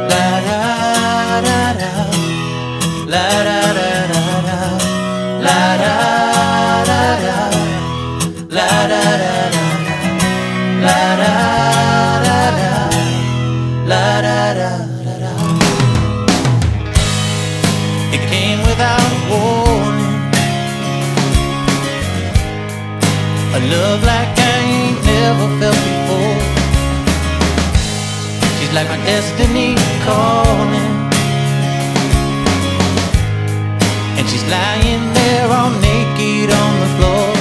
La da da da, la da da da da, la da da da, la da da da, la da da da, la da da da. It came without warning, a love like I ain't never felt before. She's like my destiny calling, and she's lying there all naked on the floor.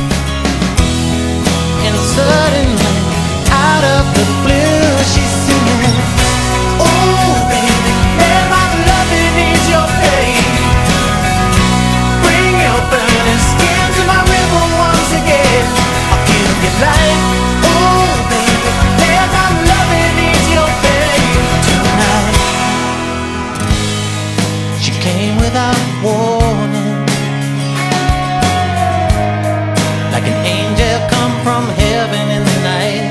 And suddenly, out of the blue, she's singing, "Oh baby, let my loving ease your pain. Bring your burning skin to my river once again. I'll give you life. Oh baby, let my loving ease your pain tonight." She came without warning, like an angel come from heaven in the night.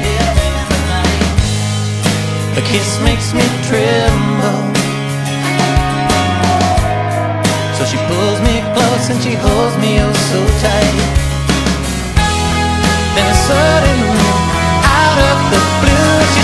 A kiss makes me tremble, so she pulls me close and she holds me oh so tight. Then suddenly, out of the blue, she